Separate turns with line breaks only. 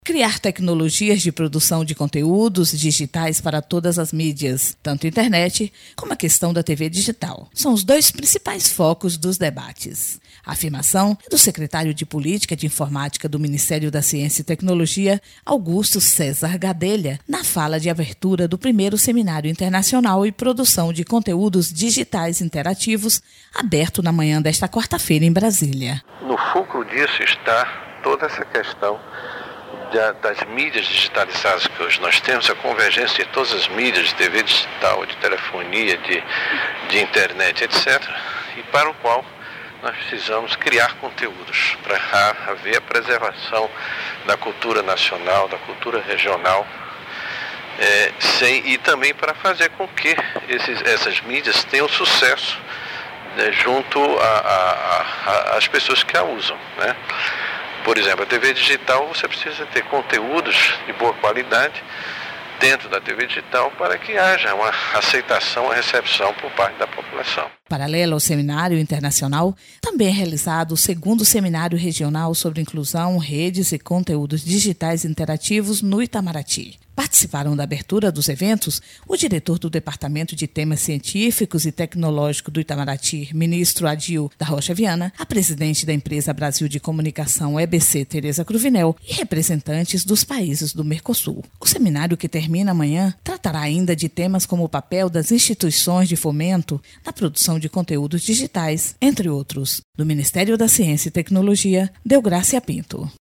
Criar tecnologias de produção de conteúdos digitais para todas as mídias, tanto internet como a questão da TV digital, são os dois principais focos dos debates. A afirmação é do secretário de Política de Informática do Ministério da Ciência e Tecnologia, Augusto César Gadelha, na fala de abertura do primeiro Seminário Internacional e Produção de Conteúdos Digitais Interativos, aberto na manhã desta quarta-feira em Brasília.
No fulcro disso está toda essa questão das mídias digitalizadas que hoje nós temos, a convergência de todas as mídias, de TV digital, de telefonia, de internet, etc., e para o qual nós precisamos criar conteúdos para haver a preservação da cultura nacional, da cultura regional, e também para fazer com que essas mídias tenham sucesso, junto às pessoas que a usam, né? Por exemplo, a TV digital, você precisa ter conteúdos de boa qualidade dentro da TV digital para que haja uma aceitação, uma recepção por parte da população.
Paralelo ao Seminário Internacional, também é realizado o segundo Seminário Regional sobre Inclusão, Redes e Conteúdos Digitais Interativos no Itamaraty. Participaram da abertura dos eventos o diretor do Departamento de Temas Científicos e Tecnológicos do Itamaraty, ministro Adil da Rocha Viana, a presidente da Empresa Brasil de Comunicação, EBC, Tereza Cruvinel, e representantes dos países do Mercosul. O seminário, que termina amanhã, tratará ainda de temas como o papel das instituições de fomento na produção de conteúdos digitais, entre outros. Do Ministério da Ciência e Tecnologia, Deográcia Pinto.